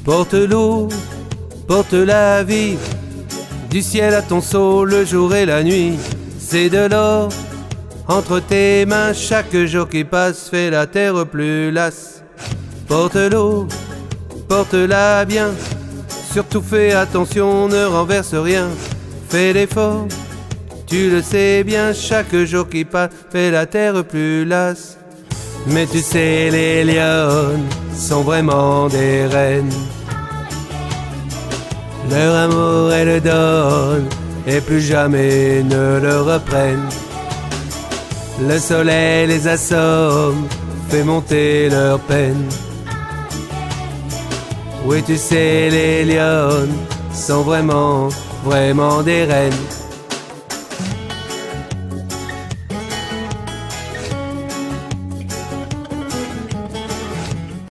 Porte l'eau, porte la vie, du ciel à ton seau, le jour et la nuit. C'est de l'or entre tes mains, chaque jour qui passe fait la terre plus lasse. Porte l'eau, porte-la bien, surtout fais attention, ne renverse rien. Fais l'effort, tu le sais bien, chaque jour qui passe fait la terre plus lasse. Mais tu sais, les lionnes sont vraiment des reines. Leur amour elles donnent et plus jamais ne le reprennent. Le soleil les assomme, fait monter leur peine. Oui, tu sais, les lionnes sont vraiment, vraiment des reines.